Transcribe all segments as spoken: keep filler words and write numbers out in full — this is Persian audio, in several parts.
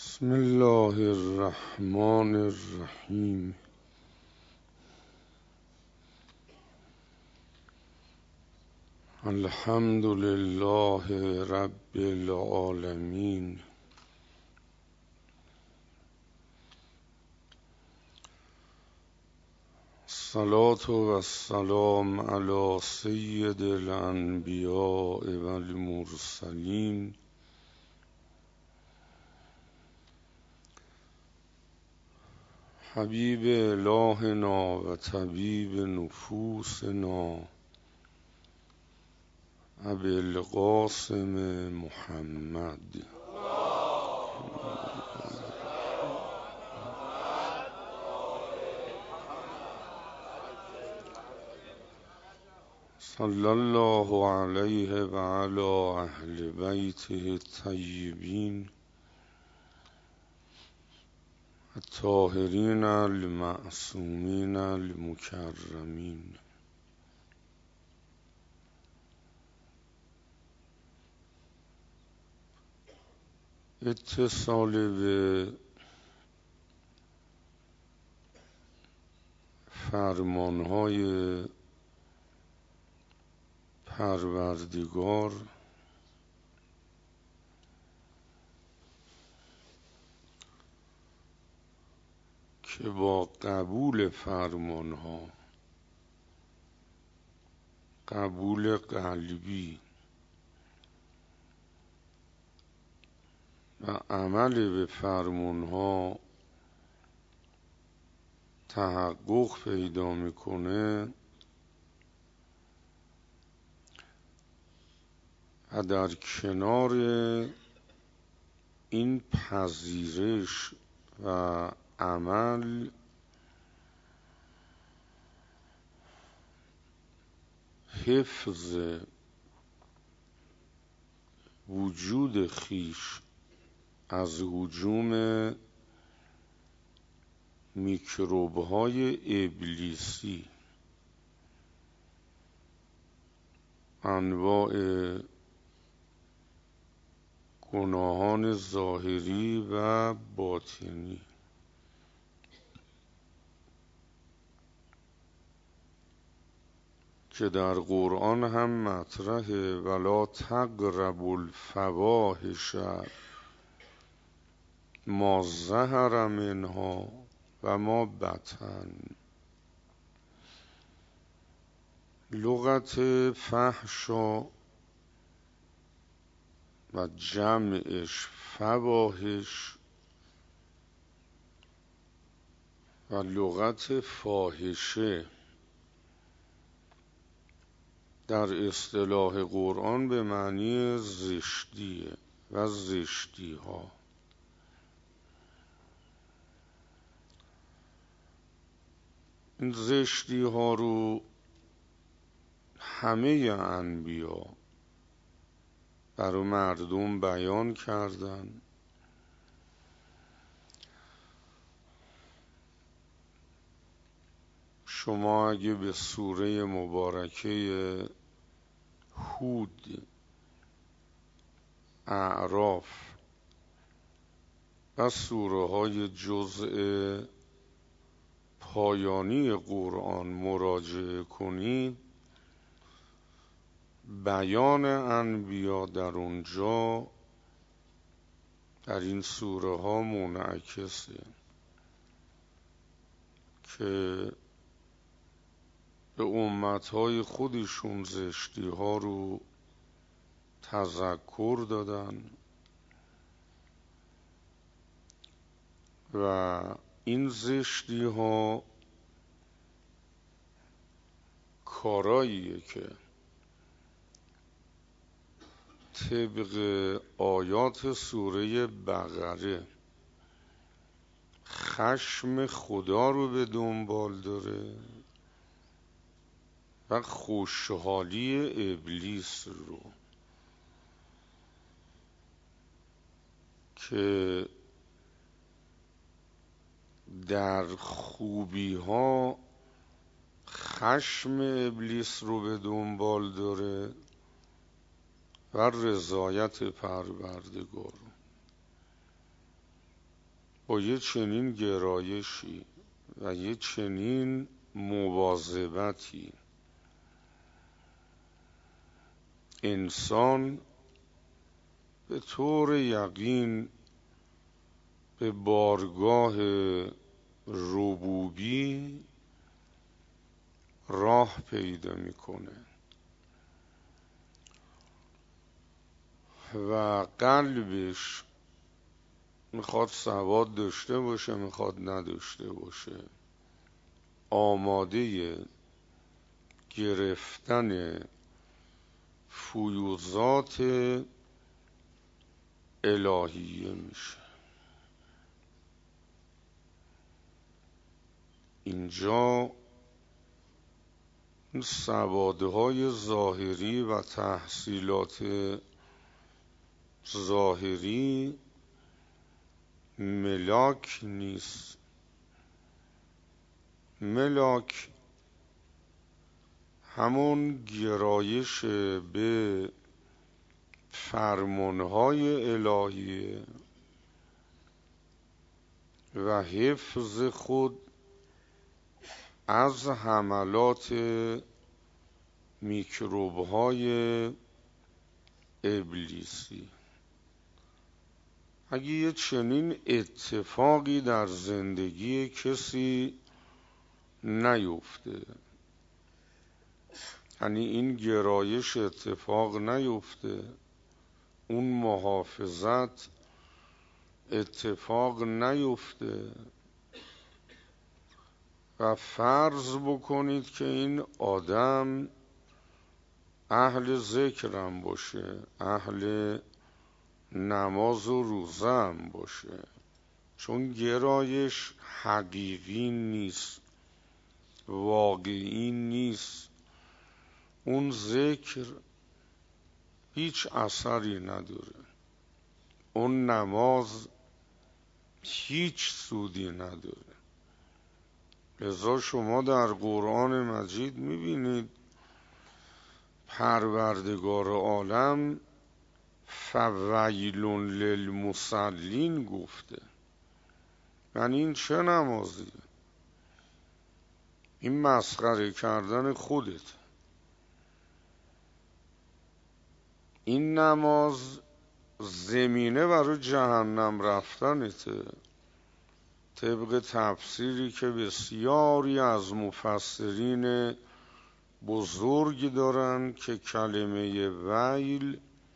بسم الله الرحمن الرحیم. الحمد لله رب العالمین. الصلاة و السلام علی سید الانبیاء و المرسلین حبیب الهنا و طبیب نفوسنا ابی القاسم محمد. صلی الله علیه و علی اهل بیته الطیبین الطاهرین المعصومین المکرمین. اتصال به فرمانهای پروردگار که با قبول فرمانها، قبول قلبی و عمل به فرمانها تحقق پیدا میکنه و در کنار این پذیرش و عمل حفظ وجود خیش از هجوم میکروب‌های ابلیسی، انواع گناهان ظاهری و باطنی که در قرآن هم مطرحه. ولا تقربوا الفواحش ما ظهر منها و ما بطن. لغت فحشا و جمعش فواحش و لغت فاحشه در اصطلاح قرآن به معنی زشتیه و زشتی ها. این زشتی ها رو همه انبیا برای مردم بیان کردن. شما اگه به سوره مبارکه هود، اعراف و سوره های جزء پایانی قرآن مراجعه کنید، بیان انبیا در اونجا در این سوره ها منعکسه که به امتهای خودشون زشتی ها رو تذکر دادن و این زشتی ها کاراییه که طبق آیات سوره بقره خشم خدا رو به دنبال داره و خوشحالی ابلیس رو، که در خوبی ها خشم ابلیس رو به دنبال داره و رضایت پروردگار. با یه چنین گرایشی و یه چنین مواظبتی انسان به طور یقین به بارگاه ربوبی راه پیدا میکنه و قلبش میخواد سواد داشته باشه میخواد نداشته باشه آماده گرفتن فیوضات الهیه میشه. اینجا سوادهای ظاهری و تحصیلات ظاهری ملاک نیست. ملاک همون گرایش به فرمانهای الهیه و حفظ خود از حملات میکروبهای ابلیسی. اگه یه چنین اتفاقی در زندگی کسی نیفته، یعنی این گرایش اتفاق نیفته، اون محافظت اتفاق نیفته و فرض بکنید که این آدم اهل ذکرم باشه، اهل نماز و روزه هم باشه، چون گرایش حقیقی نیست، واقعی نیست، اون ذکر هیچ اثری نداره، اون نماز هیچ سودی نداره. لذا شما در قرآن مجید میبینید پروردگار عالم فویل للمصلین گفته. یعنی این چه نمازیه؟ این مسخره کردن خودت. این نماز زمینه برای جهنم رفتنته، طبق تفسیری که بسیاری از مفسرین بزرگ دارن که کلمه ویل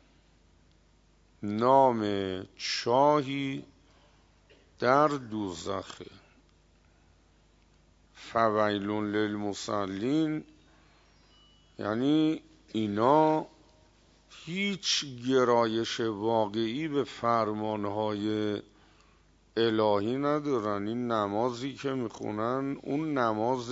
نام چاهی در دوزخه. فویل للمصلین یعنی اینا هیچ گرایش واقعی به فرمانهای الهی ندارن. این نمازی که میخونن اون نماز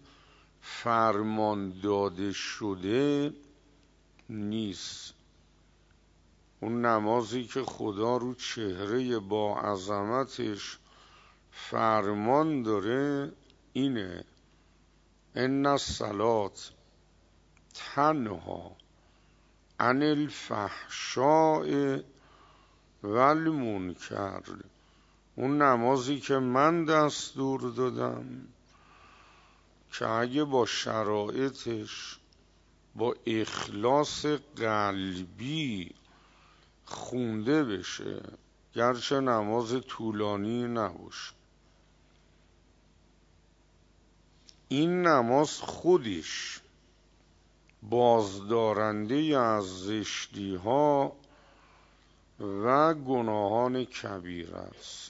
فرمان داده شده نیست، اون نمازی که خدا رو چهره با عظمتش فرمان داره اینه: ان الصلاة تنها عن الفحشاء والمنکر. اون نمازی که من دستور دادم که اگه با شرایطش با اخلاص قلبی خونده بشه، گرچه نماز طولانی نباشه، این نماز خودش بازدارنده از زشتی ها و گناهان کبیره است.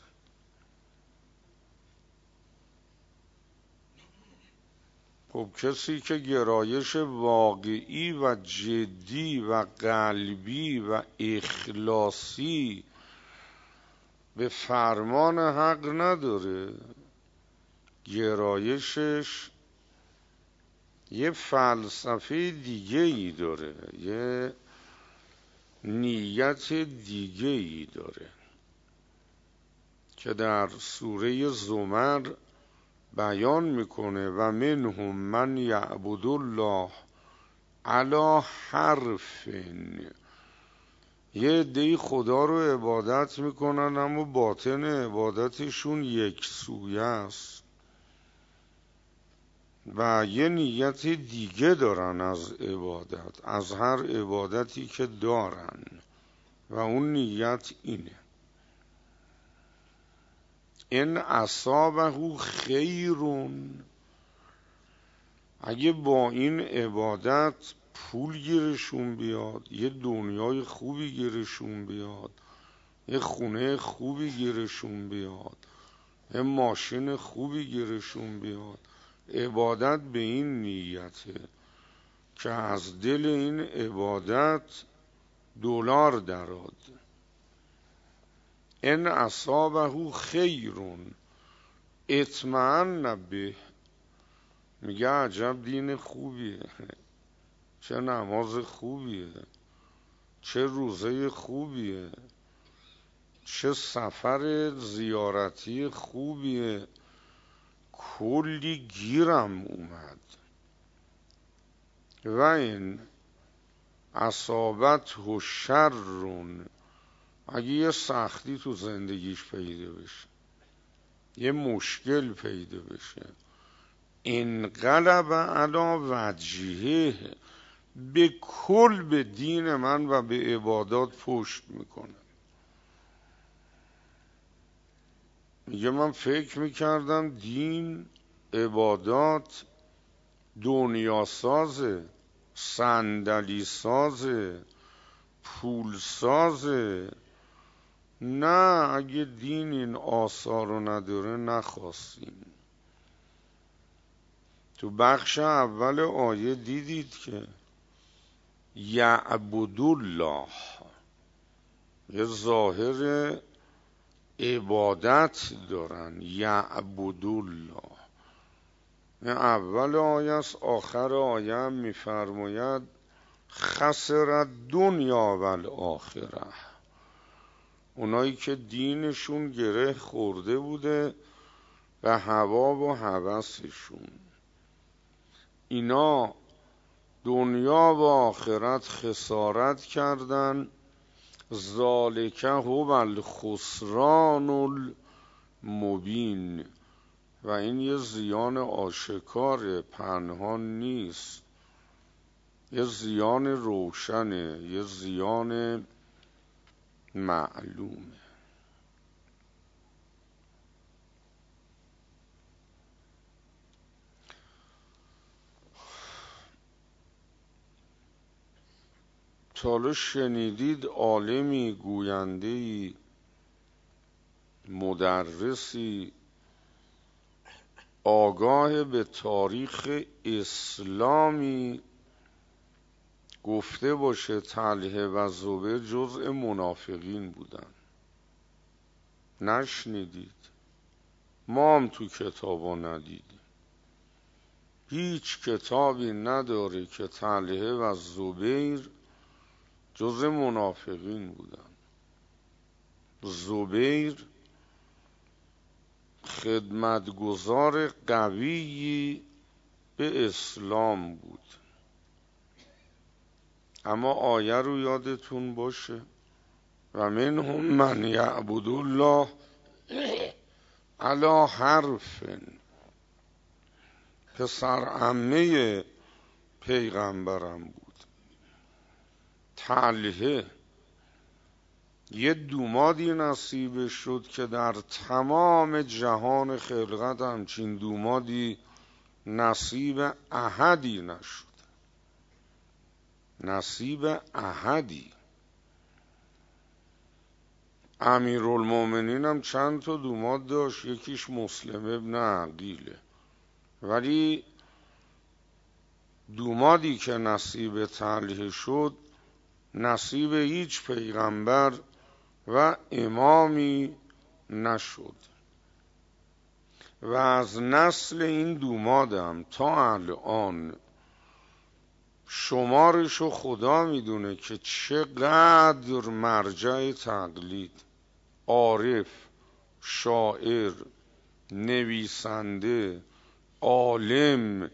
خب کسی که گرایش واقعی و جدی و قلبی و اخلاصی به فرمان حق نداره، گرایشش یه فلسفه دیگه ای داره، یه نیت دیگه ای داره که در سوره زمر بیان میکنه: و منهم من یعبد الله علی حرف یه عده‌ای خدا رو عبادت میکنن اما باطن عبادتشون یک سویه است و یه نیت دیگه دارن از عبادت، از هر عبادتی که دارن، و اون نیت اینه: ان اصابه خیرون، اگه با این عبادت پول گیرشون بیاد، یه دنیای خوبی گیرشون بیاد، یه خونه خوبی گیرشون بیاد، یه ماشین خوبی گیرشون بیاد، عبادت به این نیته که از دل این عبادت دلار درآد. ان اصابه خیرون اطمئن به، میگه عجب دین خوبیه، چه نماز خوبیه، چه روزه خوبیه، چه سفر زیارتی خوبیه، کلی گیرم اومد. و این اصابته شرون، اگه یه سختی تو زندگیش پیدا بشه، یه مشکل پیدا بشه، انقلب علی وجهه، به کل به دین من و به عبادات پشت میکنه. میگه من فکر میکردم دین، عبادات دنیا سازه، صندلی سازه، پول سازه. نه، اگه دین این آثار رو نداره نخواستیم. تو بخش اول آیه دیدید که یعبد الله، یه ظاهر عبادت دارن، یعبد الله. این اول آیه است، آخر آیه هم میفرماید خسر دنیا و الاخره، اونایی که دینشون گره خورده بوده به هوا و هوسشون، اینا دنیا و آخرت خسارت کردن. ذالک هو الخسران المبین، و این یه زیان آشکار، پنهان نیست، یه زیان روشنه، یه زیان معلومه. تا شنیدید عالمی، گوینده‌ای، مدرسی آگاه به تاریخ اسلامی گفته باشه طلحه و زبیر جزء منافقین بودن؟ نشنیدید؟ ما هم تو کتابا ندیدیم. هیچ کتابی نداره که طلحه و زبیر جزء منافقین بودن. زبیر خدمتگزار قویی به اسلام بود. اما آیه رو یادتون باشه و منهم من یعبد الله علی حرف، پسر عمه پیغمبرم بود. طلحه یه دومادی نصیب شد که در تمام جهان خلقت همچین دومادی نصیب احدی نشد. نصیب احدی. امیرالمومنین هم چند تا دوماد داشت، یکیش مسلم ابن عقیله، ولی دومادی که نصیب طلحه شد نصیب هیچ پیغمبر و امامی نشد. و از نسل این دومادم تا الان شمارشو خدا میدونه که چقدر مرجع تقلید، عارف، شاعر، نویسنده، عالم،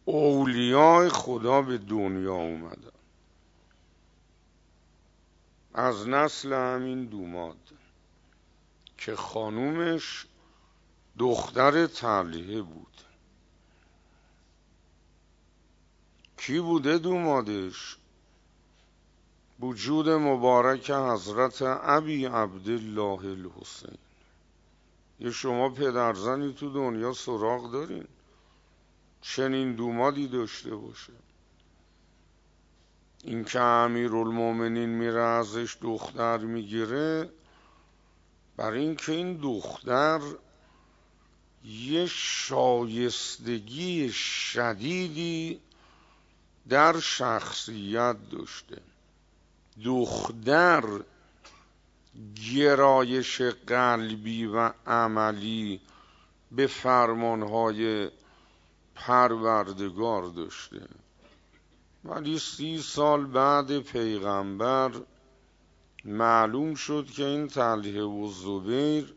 اولیاء خدا به دنیا اومدن. از نسل همین دوماد که خانومش دختر طلحه بود. کی بوده دومادش؟ وجود مبارک حضرت ابی عبدالله الحسین. یه شما پدرزنی تو دنیا سراغ دارین چنین دومادی داشته باشه؟ این که امیرالمومنین میره ازش دختر میگیره برای این که این دختر یه شایستگی شدیدی در شخصیت داشته. دختر گرایش قلبی و عملی به فرمانهای پروردگار داشته، ولی سی سال بعد پیغمبر معلوم شد که این طلحه و زبیر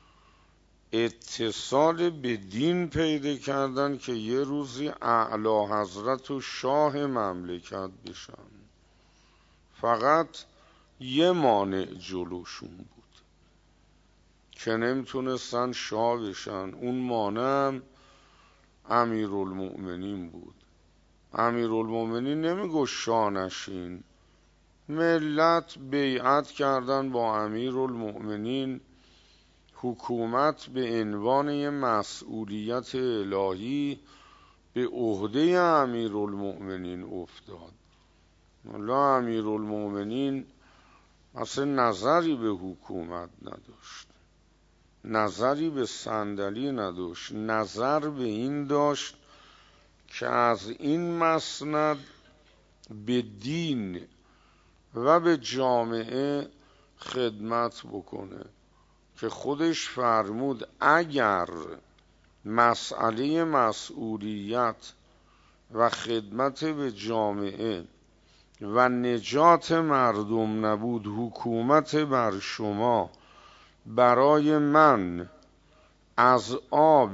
اتصال به دین پیدا کردن که یه روزی اعلی حضرت و شاه مملکت بشن. فقط یه مانع جلوشون بود که نمیتونستن شاه بشن. اون مانع امیرالمؤمنین بود. امیرالمؤمنین نمیگو شاه نشین. ملت بیعت کردن با امیرالمؤمنین، حکومت به عنوان یه مسئولیت الهی به عهده امیرالمؤمنین افتاد. والا امیرالمؤمنین اصلا نظری به حکومت نداشت، نظری به صندلی نداشت، نظر به این داشت که از این مسند به دین و به جامعه خدمت بکنه، که خودش فرمود اگر مسئله مسئولیت و خدمت به جامعه و نجات مردم نبود، حکومت بر شما برای من از آب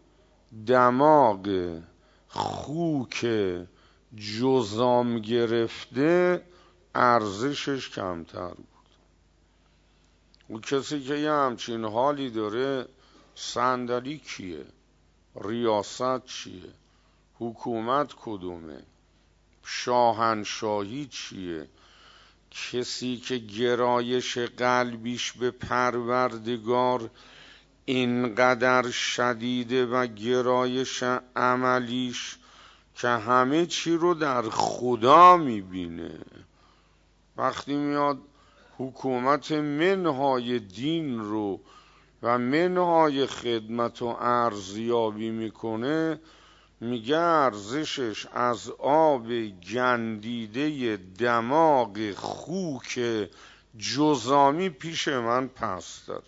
دماغ خوک جزام گرفته ارزشش کمتر بود. اون کسی که یه همچین حالی داره، صندلی کیه؟ ریاست چیه؟ حکومت کدومه؟ شاهنشاهی چیه؟ کسی که گرایش قلبیش به پروردگار اینقدر شدیده و گرایش عملیش که همه چی رو در خدا میبینه، وقتی میاد حکومت منهای دین رو و منهای خدمت و ارزیابی میکنه، میگه ارزشش از آب گندیده دماغ خوک جزامی پیش من پس داره.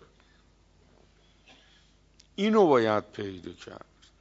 اینو باید پیدا کرد.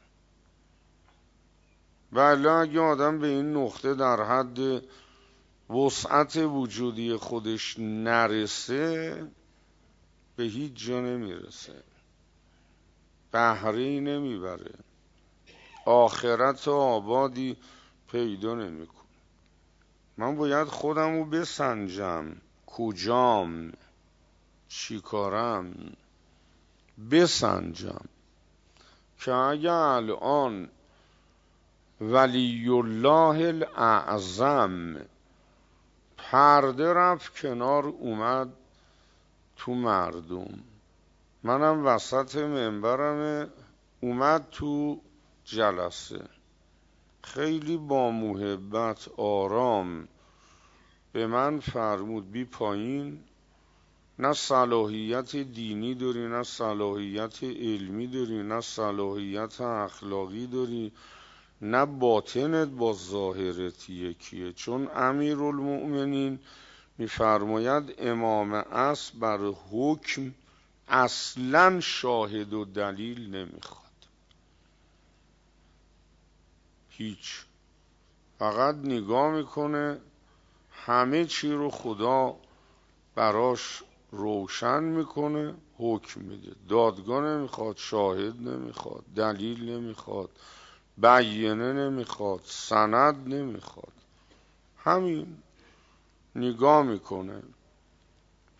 ولی اگه آدم به این نقطه در حد وسعت وجودی خودش نرسه، به هیچ جا نمیرسه، بهره‌ای نمیبره، آخرت آبادی پیدا نمیکنه. من باید خودم رو بسنجم، کجام، چی کارم، بسنجم که اگه الان ولی الله الاعظم پرده رفت کنار اومد تو مردم، منم وسط منبرم اومد تو جلسه، خیلی با محبت آرام به من فرمود بی پایین، نه صلاحیت دینی داری، نه صلاحیت علمی داری، نه صلاحیت اخلاقی داری، نه باطنت با ظاهرت یکیه. چون امیرالمؤمنین میفرماید امام عصر بر حکم اصلا شاهد و دلیل نمیخواد، هیچ، فقط نگاه میکنه همه چی رو خدا براش روشن میکنه، حکم میده. دادگاه نمیخواد، شاهد نمیخواد، دلیل نمیخواد، بیانه نمیخواد، سند نمیخواد، همین نگاه میکنه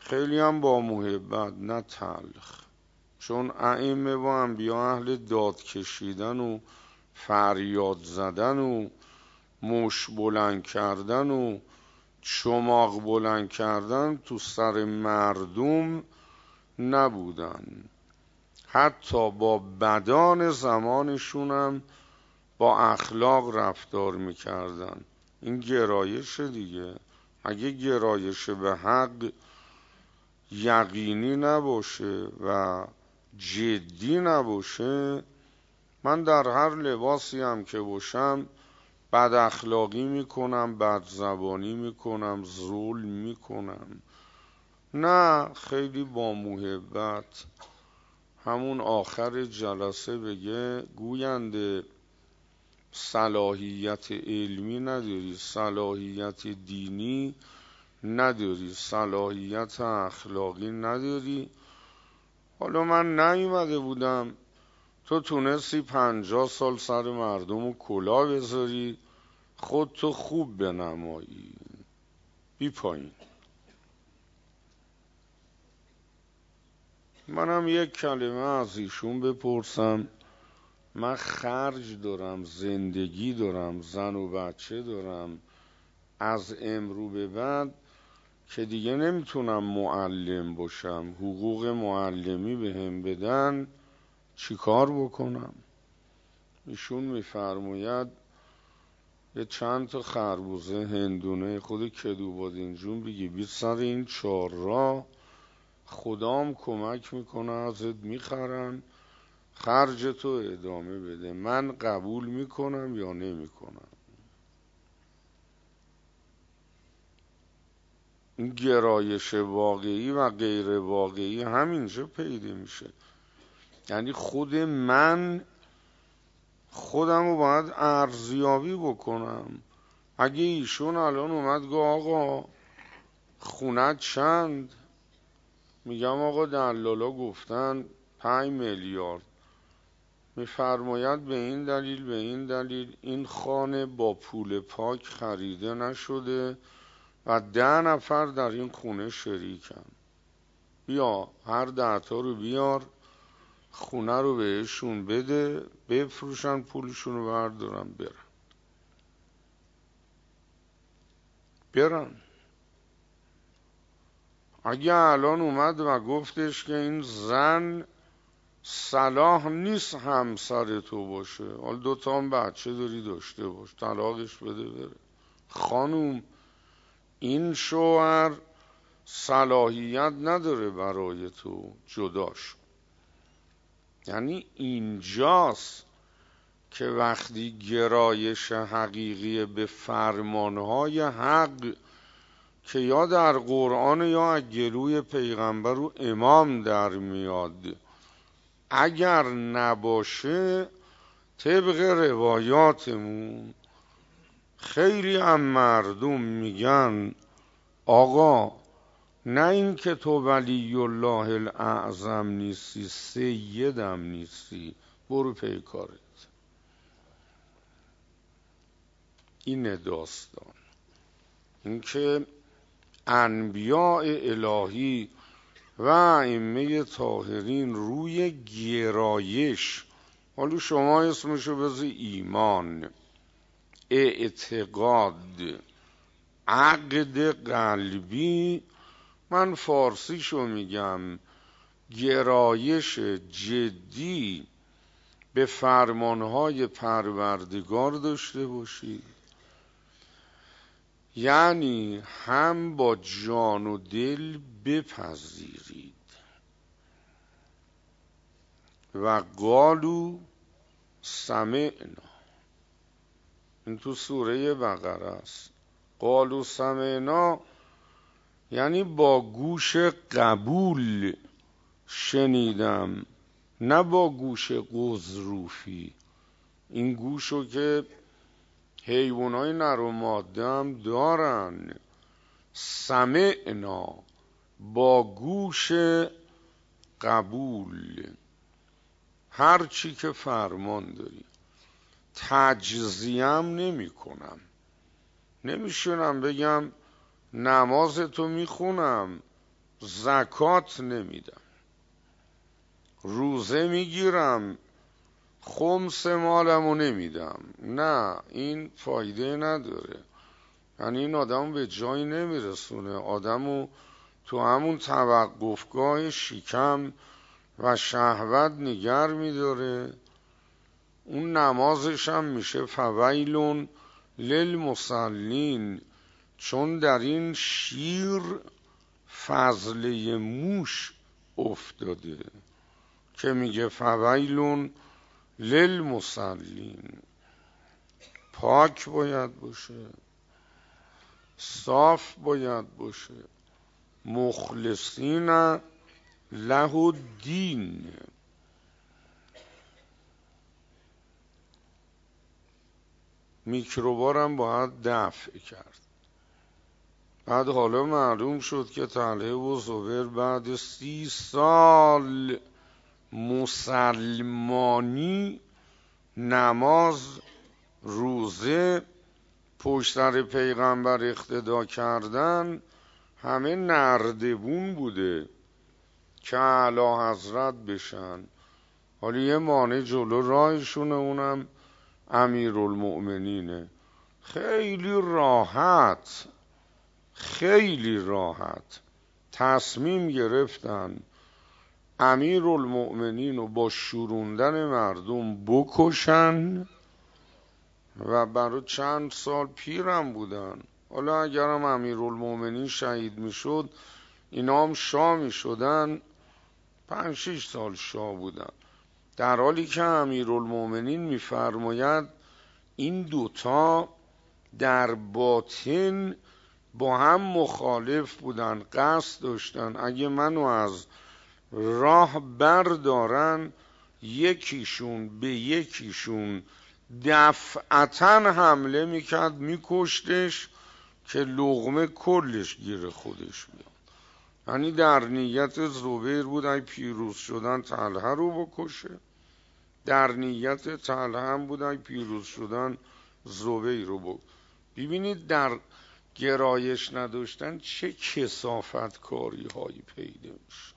خیلی هم با محبت نه تلخ، چون ائمه و انبیا اهل داد کشیدن و فریاد زدن و مش بلند کردن و چماق بلند کردن تو سر مردم نبودن. حتی با بدان زمانشون هم با اخلاق رفتار میکردن. این گرایش دیگه. اگه گرایش به حق یقینی نباشه و جدی نباشه، من در هر لباسی هم که باشم بد اخلاقی میکنم، بد زبانی میکنم، ظلم میکنم. نه، خیلی با محبت. همون آخر جلسه بگه گوینده صلاحیت علمی نداری، صلاحیت دینی نداری، صلاحیت اخلاقی نداری. حالا من نیومده بودم، تو تونستی پنجاه سال سر مردم رو کلاه بذاری، خودتو خوب بنمایی. بی پایین. منم یک کلمه از ایشون بپرسم. من خرج دارم، زندگی دارم، زن و بچه دارم، از امرو به بعد که دیگه نمیتونم معلم باشم، حقوق معلمی بهم بدن، چی کار بکنم؟ ایشون میفرماید یه چند تا خربوزه هندونه خود کدوبادینجون بگی بی سر این چهار راه، خدام کمک میکنه ازت میخرن، خرج تو ادامه بده. من قبول میکنم یا نمیکنم. این گرایش واقعی و غیر واقعی همینجا پیدا میشه. یعنی خود من خودم رو باید ارزیابی بکنم. اگه ایشون الان اومد گفت آقا خونت چند، میگم آقا دلالا گفتن پنج میلیارد، میفرماید به این دلیل به این دلیل این خانه با پول پاک خریده نشده و ده نفر در این خونه شریکن، بیا هر ده تا رو بیار، خونه رو بهشون بده، بفروشن، پولشون رو بردارن برن برن. اگه الان اومد و گفتش که این زن صلاح نیست همسر تو باشه، حالا دوتا هم بچه داری داشته باش، طلاقش بده بره. خانوم این شوهر صلاحیت نداره برای تو، جداش. یعنی اینجاست که وقتی گرایش حقیقی به فرمانهای حق که یا در قرآن یا از گلوی پیغمبر و امام در میاد، اگر نباشه طبق روایاتمون خیلی هم مردم میگن آقا نه این که تو ولی الله الاعظم نیستی، سیدم نیستی، برو پی کارت. این داستان این که انبیاء الهی و ائمه طاهرین روی گرایش، حالا شما اسمشو بذاری ایمان، اعتقاد، عقد قلبی، من فارسیشو میگم، گرایش جدی به فرمانهای پروردگار داشته باشی. یعنی هم با جان و دل بپذیرید. و قالو سمعنا، این تو سوره بقره است. قالو سمعنا یعنی با گوش قبول شنیدم، نه با گوش قضروفی. این گوشو که حیوانای نر و ماده هم دارن. سمعنا با گوش قبول، هر چی که فرمان داری. تجزیم نمی کنم، نمیشونم بگم نماز تو میخونم زکات نمیدم، روزه میگیرم خمس مالمو نمیدم، نه این فایده نداره. یعنی این آدمو به جایی نمیرسونه، آدمو تو همون توقفگاه شکم و شهوت نگر میداره. اون نمازش هم میشه فویلون للمصلین، چون در این شیر فضله موش افتاده که میگه فویلون للمصلین. پاک باید باشه، صاف باید باشه، مخلصین له الدین. میکروبارم باید دفع کرد. بعد حالا معلوم شد که طلحه و زبیر بعد سی سال مسلمانی نماز روزه پشت سر پیغمبر اقتدا کردن همه نردبون بوده که اعلی حضرت بشن. حالا یه مانع جلو راهشونه، اونم امیرالمؤمنینه. خیلی راحت خیلی راحت تصمیم گرفتن امیرالمؤمنین رو با شوروندن مردم بکشن و برای چند سال پیرم بودن. حالا اگرم امیرالمؤمنین شهید میشد اینا هم شاه میشدن، پنج شش سال شاه بودن، در حالی که امیرالمؤمنین میفرماید این دوتا در باطن با هم مخالف بودن، قصد داشتن اگه منو از راه بردارن یکیشون به یکیشون دفعتاً حمله میکرد میکشتش که لقمه کلش گیر خودش بیاد. یعنی در نیت زبیر بود ای پیروز شدن طلحه رو بکشه، در نیت طلحه هم بود ای پیروز شدن زبیر رو بکشه. ببینید در گرایش نداشتن چه کثافت کاری هایی پیدا میشه،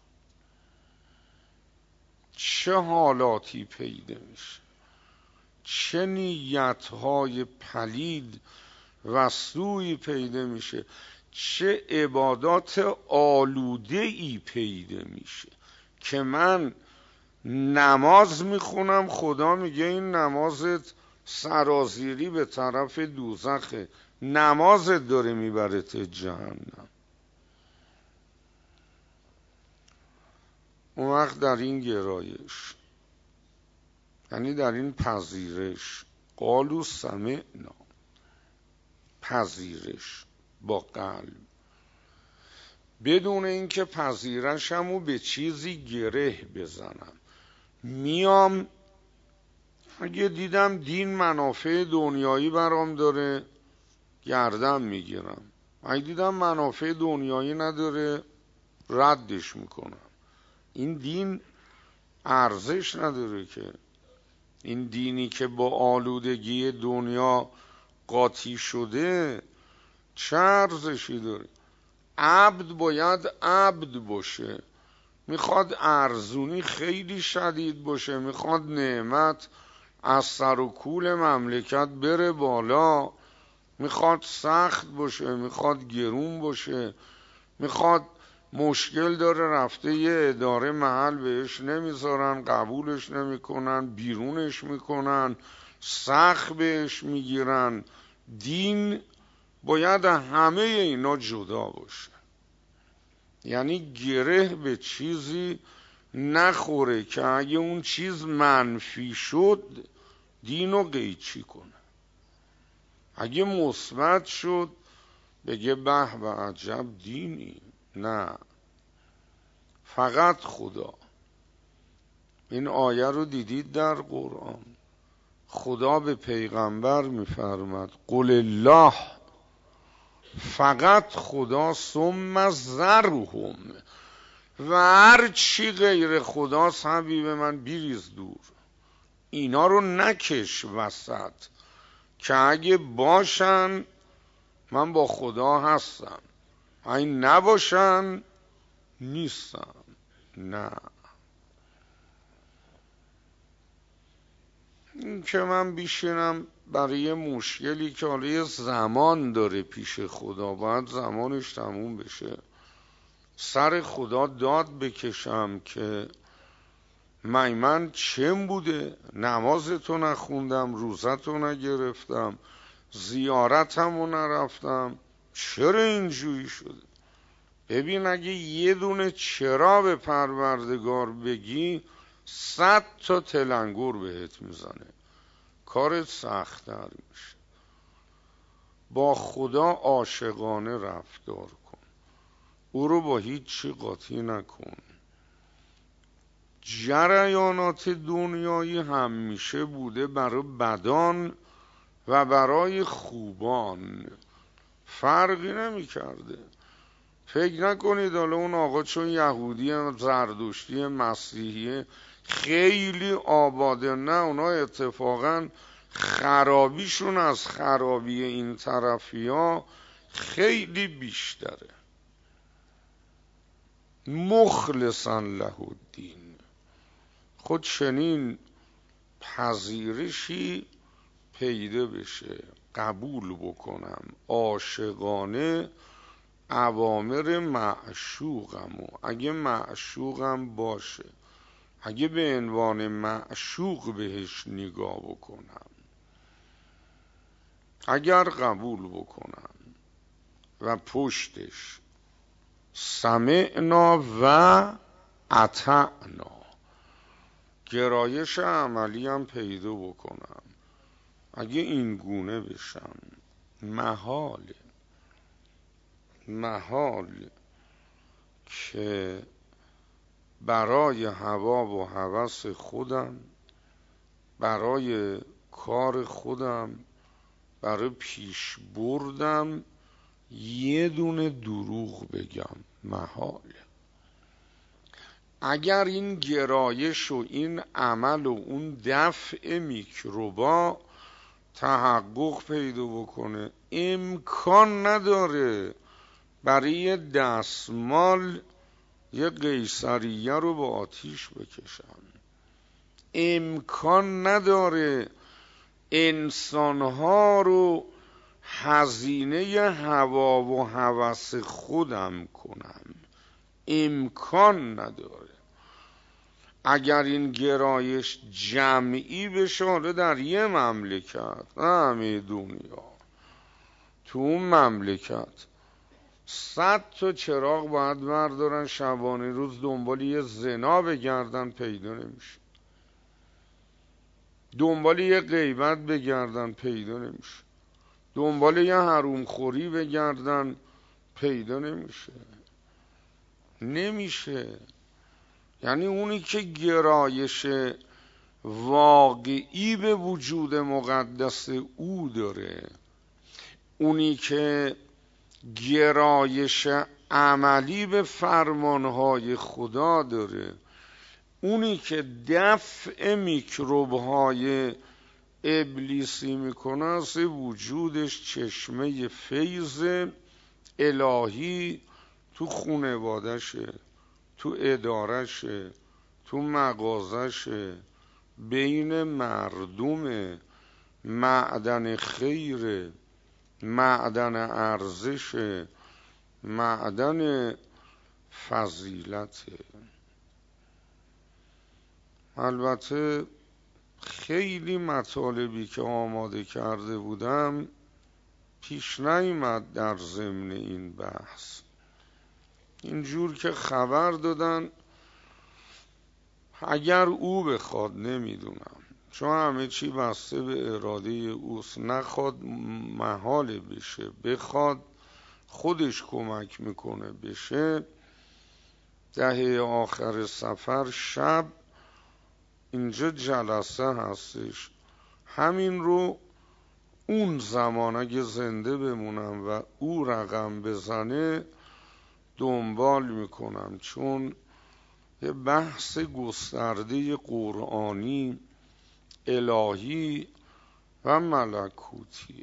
چه حالاتی پیدا میشه، چه نیت های پلید و سوی پیدا میشه، چه عبادات آلوده ای پیدا میشه که من نماز میخونم خدا میگه این نمازت سرازیری به طرف دوزخه، نمازت داره میبرت جهنم. اون وقت در این گرایش، یعنی در این پذیرش، قالوا سمعنا، پذیرش با قلب، بدون اینکه پذیرشمو به چیزی گره بزنم. میام اگه دیدم دین منافع دنیایی برام داره گردن میگیرم، اگه دیدم منافع دنیایی نداره ردش میکنم. این دین ارزش نداره که. این دینی که با آلودگی دنیا قاطی شده چه ارزشی داره؟ عبد باید عبد باشه، میخواد ارزونی خیلی شدید باشه، میخواد نعمت از سر و کول مملکت بره بالا، میخواد سخت باشه، میخواد گرون باشه، میخواد مشکل داره رفته یه اداره محل بهش نمیذارن، قبولش نمیکنن، بیرونش میکنن، سخت بهش میگیرن. دین باید همه اینا جدا باشه، یعنی گره به چیزی نخوره که اگه اون چیز منفی شد دینو قیچی کنه، اگه مثبت شد بگه به به عجب دینی. نه، فقط خدا. این آیه رو دیدید در قرآن؟ خدا به پیغمبر میفرماد قل الله، فقط خدا، ثم ذرهم، و هر چی غیر خداست حبیب من بیریز دور، اینا رو نکش وسط، که اگه باشن من با خدا هستم، اگه نباشن نیستم. نه، این که من بیشینم برای یه مشکلی که حالا یه زمان داره پیش خدا، باید زمانش تموم بشه، سر خدا داد بکشم که من من چم بوده، نمازتو نخوندم، روزتو نگرفتم، زیارتمو نرفتم، چرا اینجوری شده؟ ببین اگه یه دونه چرا به پروردگار بگی صد تا تلنگر بهت میزنه، کارت سخت‌تر میشه. با خدا عاشقانه رفتار کن، او رو با هیچ چی قاطی نکن. جریانات دنیایی همیشه بوده برای بدان و برای خوبان، فرقی نمی کرده. فکر نکنید حالا اون آقا چون یهودی زردشتی مسیحی خیلی آباده، نه، اونا اتفاقا خرابیشون از خرابی این طرفی ها خیلی بیشتره. مخلصا له الدین، خود چنین پذیرشی پیدا بشه، قبول بکنم عاشقانه اوامر معشوقمو، اگه معشوقم باشه، اگه به عنوان معشوق بهش نگاه بکنم، اگر قبول بکنم و پشتش سمعنا و اطعنا گرایش عملی هم پیدا بکنم، اگه این گونه بشم، محاله محال که برای هوا و هوس خودم، برای کار خودم، برای پیش بردم یه دونه دروغ بگم، محاله. اگر این گرایش و این عمل و اون دفع میکروبا تحقق پیدا بکنه، امکان نداره برای دستمال یه قیصریه رو با آتیش بکشم، امکان نداره انسانها رو هزینه هوا و هوس خودم کنم، امکان نداره. اگر این گرایش جمعی بشه، حالا در یه مملکت، نه همه دنیا، تو اون مملکت صد تا چراغ باید بردارن شبانه روز دنبال یه زنا بگردن، پیدا نمیشه. دنبال یه غیبت بگردن، پیدا نمیشه. دنبال یه حروم خوری بگردن، پیدا نمیشه. نمیشه. یعنی اونی که گرایش واقعی به وجود مقدس او داره، اونی که گرایش عملی به فرمانهای خدا داره، اونی که دفع میکروبهای ابلیسی میکنه، از وجودش چشمه فیض الهی تو خونوادشه، تو ادارشه، تو مغازشه، بین مردم، معدن خیر، معدن ارزش، معدن فضیلت. البته خیلی مطالبی که آماده کرده بودم پیش نیامد در ضمن این بحث، اینجور که خبر دادن اگر او بخواد، نمیدونم، چون همه چی بسته به اراده اوست، نخواد محال بشه، بخواد خودش کمک میکنه بشه. دهه آخر سفر شب اینجا جلسه هستش، همین رو اون زمان اگه زنده بمونم و او رقم بزنه دنبال میکنم، چون یه بحث گسترده قرآنی، الهی و ملکوتیه.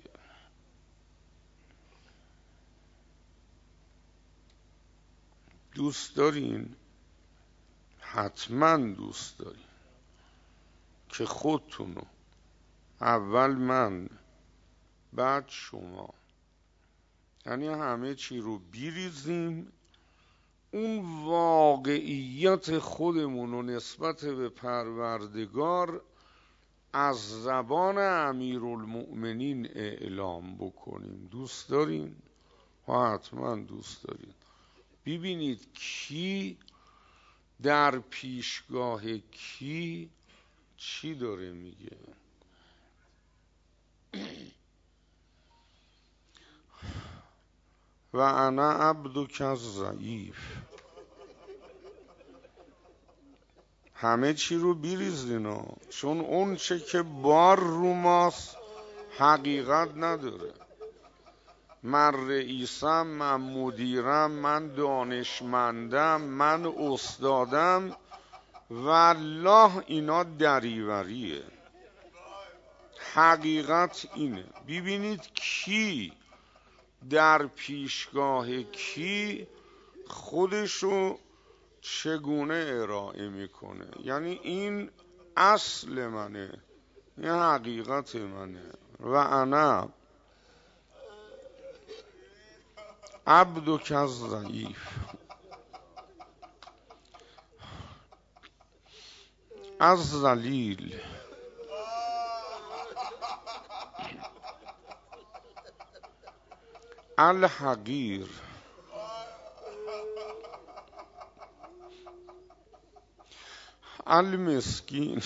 دوست دارین؟ حتما دوست دارین که خودتونو اول من بعد شما، یعنی همه چی رو بیریزیم، اون واقعیت خودمون رو نسبت به پروردگار از زبان امیرالمؤمنین اعلام بکنیم. دوست دارین؟ ها حتما دوست دارین. ببینید کی در پیشگاه کی چی داره میگه. و انا عبدک الضعیف. همه چی رو بیریزینا، چون اون چه که بار رو ماست حقیقت نداره. من رئیسم، من مدیرم، من دانشمندم، من استادم، والله اینا دریوریه. حقیقت اینه. ببینید کی در پیشگاه کی خودشو چگونه ارائه میکنه. یعنی این اصل منه، این حقیقت منه. و انا عبدک الضعیف الذلیل الحقیر المسکین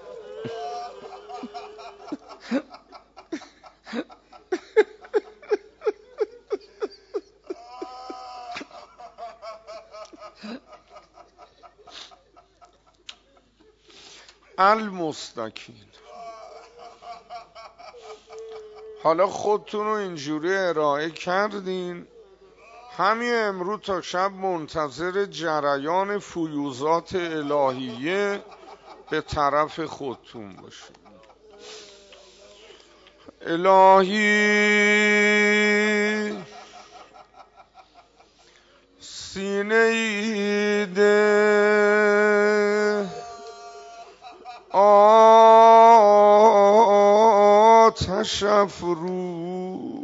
المستکین. حالا خودتون رو اینجوری ارائه کردین، همین امروز تا شب منتظر جریان فیوزات الهیه به طرف خودتون باشین. الهی سینه ایده آتش افروز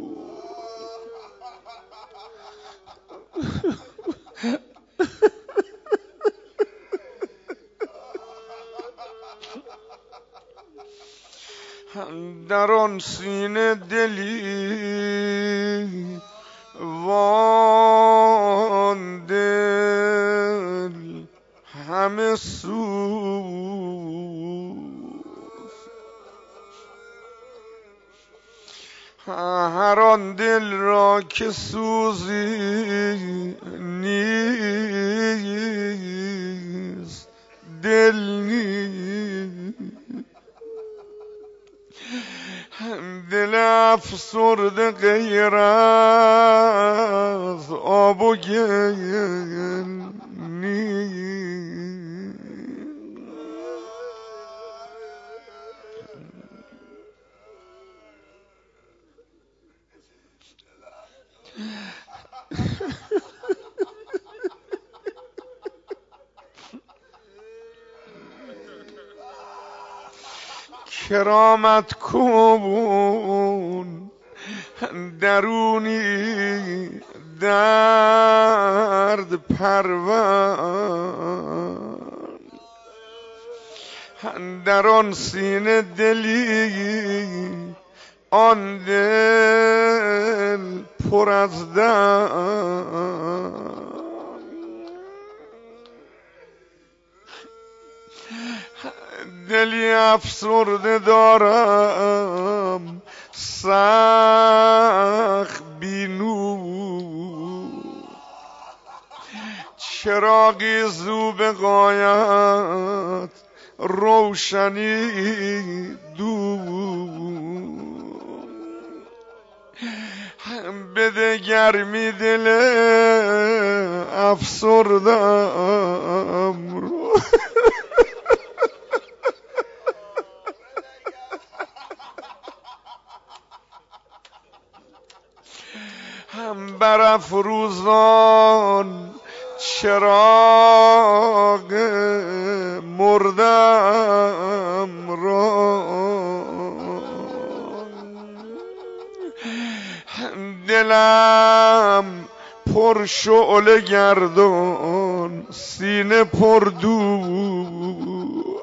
در آن سینه دلی وان دل همه سوز، هر آن دل را که سوزی نیست دل نیست. دل افسرده غیر از آب و گل نیست. کرامت کن درونی درد پرور، در آن سینه دلی آن دل پر از درد. دلی افسرده دارم سخت بینور، چراغی زو به غایت روشنی دور. بده گرمی دل افسردم رو هم برافروزان چراغ مردم را دلم پر شعله گردون سینه پر دود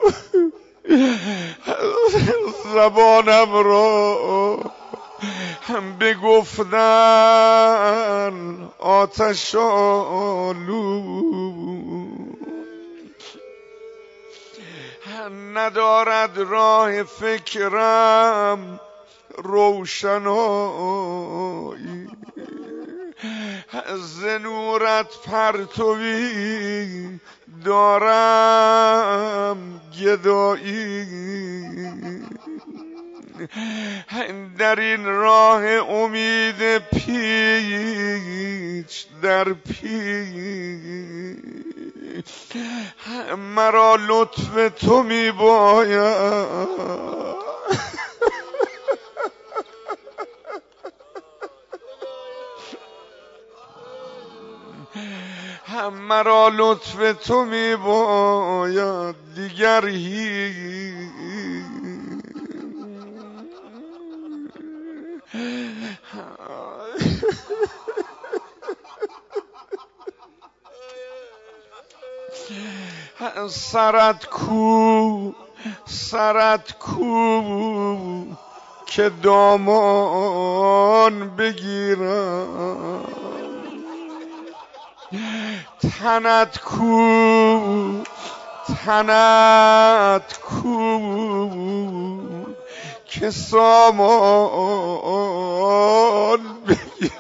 زبانم را بگفتن آتش آلود ندارد راه فکرم روشنایی ز نورت پرتوی دارم گدایی در این راه امید پیچ در پیچ مرا لطف تو می باید مرا لطف تو می باید دیگر هیچ سرت کو سرت کو که دامان بگیرم تنت کو تنت کو که سامان بگیرم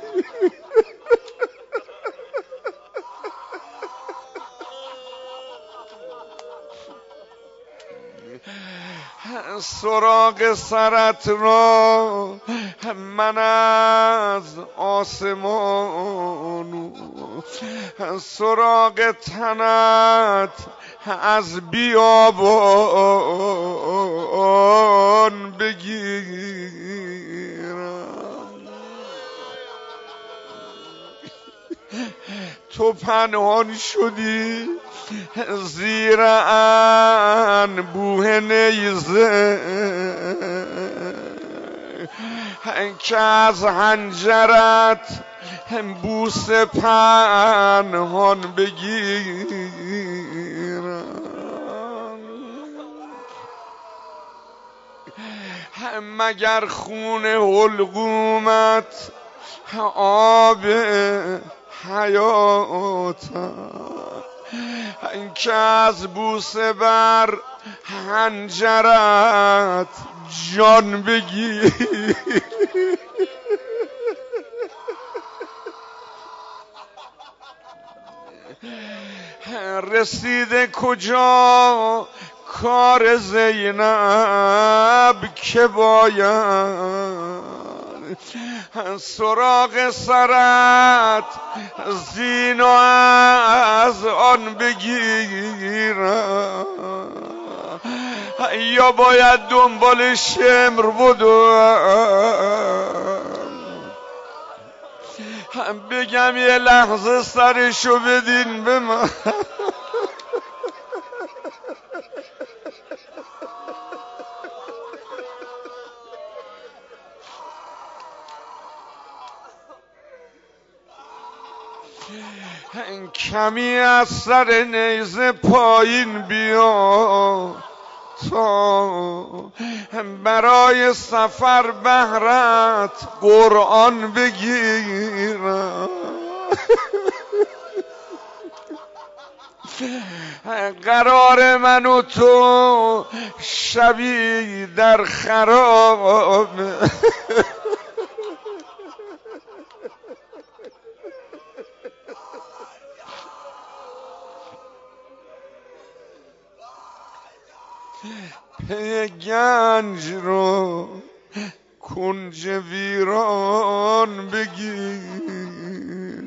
سراغ سرت را من از آسمان سراغ تنت از بیابان بگیرم تو پنهان شدی زیر انبوه نیزه که از حنجرت بوس پنهان بگیرم مگر خون حلقومت آب حیاتم که از بوسه بر حنجرت جان بگیر رسیده کجا کار زینب که باید سراغ سرت زینو از آن بگیرم یا باید دنبال شمر بدوم بگم یه لحظه سرشو بدین به من کمی از سر نیزه پایین بیا تا برای سفر بهرت قرآن بگیرم قرار من و تو شبی در خراب پی گنج رو کنج ویران بگیر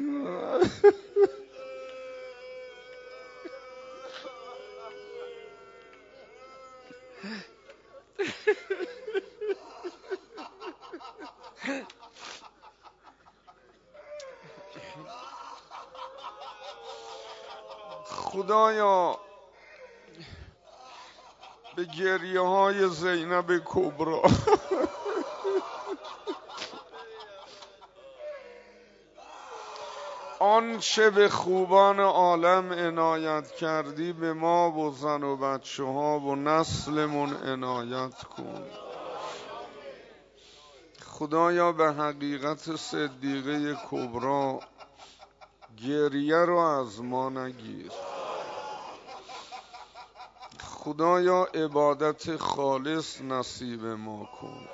خدایا به گریه های زینب کبرا آنچه به خوبان عالم عنایت کردی به ما و زن و بچه ها و نسلمون عنایت کن. خدایا به حقیقت صدیقه کبرا گریه رو از ما نگیر. خدایا عبادت خالص نصیب ما کن.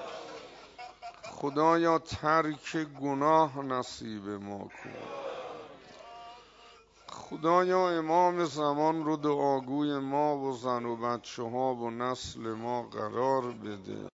خدایا ترک گناه نصیب ما کن. خدایا امام زمان رو دعاگوی ما و زن و بچه ها و نسل ما قرار بده.